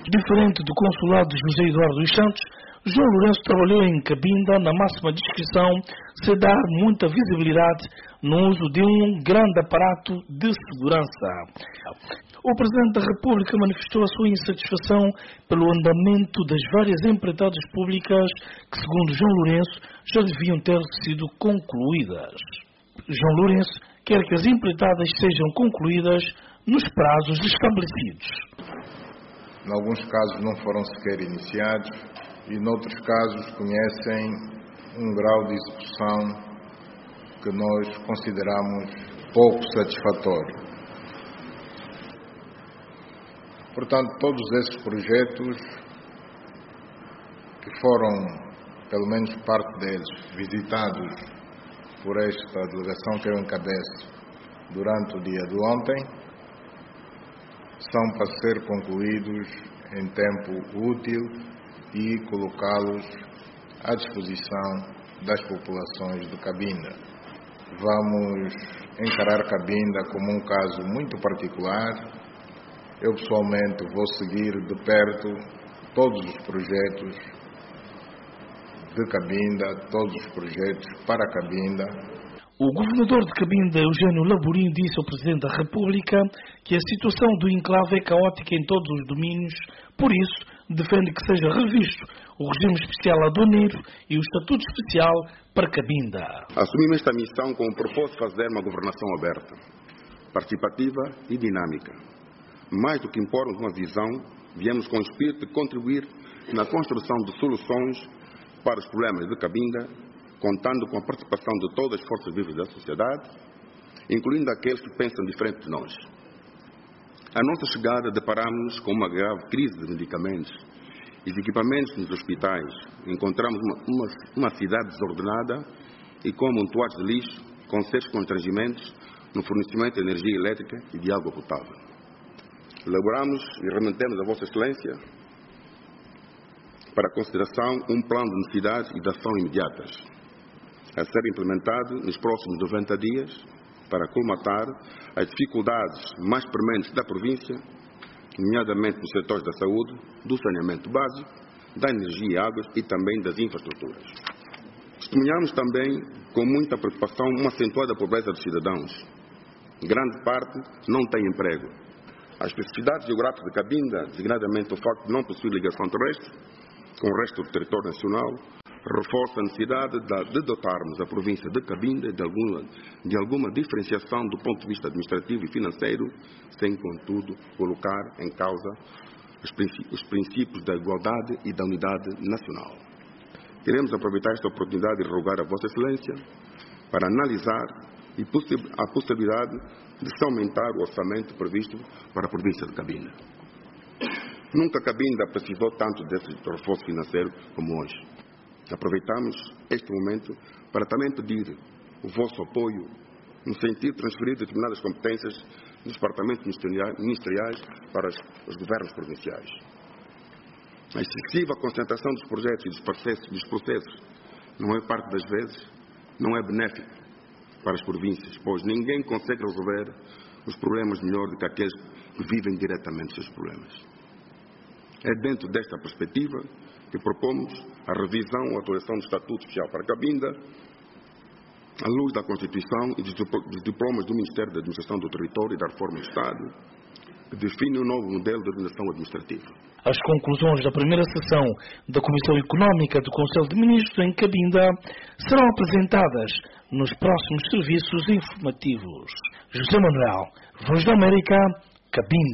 Diferente do consulado de José Eduardo dos Santos, João Lourenço trabalhou em Cabinda na máxima discrição, sem dar muita visibilidade no uso de um grande aparato de segurança. O Presidente da República manifestou a sua insatisfação pelo andamento das várias empreitadas públicas que, segundo João Lourenço, já deviam ter sido concluídas. João Lourenço quer que as empreitadas sejam concluídas nos prazos estabelecidos. Em alguns casos não foram sequer iniciados e, noutros casos, conhecem um grau de execução que nós consideramos pouco satisfatório. Portanto, todos esses projetos, que foram, pelo menos parte deles, visitados por esta delegação que eu encabeço durante o dia de ontem, são para ser concluídos em tempo útil e colocá-los à disposição das populações de Cabinda. Vamos encarar Cabinda como um caso muito particular. Eu pessoalmente vou seguir de perto todos os projetos de Cabinda, todos os projetos para Cabinda. O governador de Cabinda, Eugênio Laborim, disse ao Presidente da República que a situação do enclave é caótica em todos os domínios, por isso defende que seja revisto o regime especial aduaneiro e o estatuto especial para Cabinda. Assumimos esta missão com o propósito de fazer uma governação aberta, participativa e dinâmica. Mais do que impormos uma visão, viemos com o espírito de contribuir na construção de soluções para os problemas de Cabinda, contando com a participação de todas as forças vivas da sociedade, incluindo aqueles que pensam diferente de nós. À nossa chegada, deparamos-nos com uma grave crise de medicamentos e de equipamentos nos hospitais. Encontramos uma cidade desordenada e com amontoados de lixo, com sérios constrangimentos no fornecimento de energia elétrica e de água potável. Elaboramos e remetemos a Vossa Excelência para consideração um plano de necessidades e de ação imediatas, a ser implementado nos próximos 90 dias para colmatar as dificuldades mais prementes da província, nomeadamente nos setores da saúde, do saneamento básico, da energia e águas e também das infraestruturas. Testemunhamos também com muita preocupação uma acentuada pobreza dos cidadãos. Grande parte não tem emprego. A especificidade geográfica de Cabinda, designadamente o facto de não possuir ligação terrestre com o resto do território nacional, reforça a necessidade de dotarmos a província de Cabinda de alguma diferenciação do ponto de vista administrativo e financeiro, sem, contudo, colocar em causa os princípios da igualdade e da unidade nacional. Queremos aproveitar esta oportunidade e rogar a Vossa Excelência para analisar a possibilidade de se aumentar o orçamento previsto para a província de Cabinda. Nunca Cabinda precisou tanto desse reforço financeiro como hoje. Aproveitamos este momento para também pedir o vosso apoio no sentido de transferir determinadas competências dos departamentos ministeriais para os governos provinciais. A excessiva concentração dos projetos e dos processos, não é parte das vezes, não é benéfico para as províncias, pois ninguém consegue resolver os problemas melhor do que aqueles que vivem diretamente os seus problemas. É dentro desta perspectiva que propomos a revisão ou atualização do Estatuto Especial para Cabinda, à luz da Constituição e dos diplomas do Ministério da Administração do Território e da Reforma do Estado, que define um novo modelo de organização administrativa. As conclusões da primeira sessão da Comissão Económica do Conselho de Ministros em Cabinda serão apresentadas nos próximos serviços informativos. José Manuel, Voz da América, Cabinda.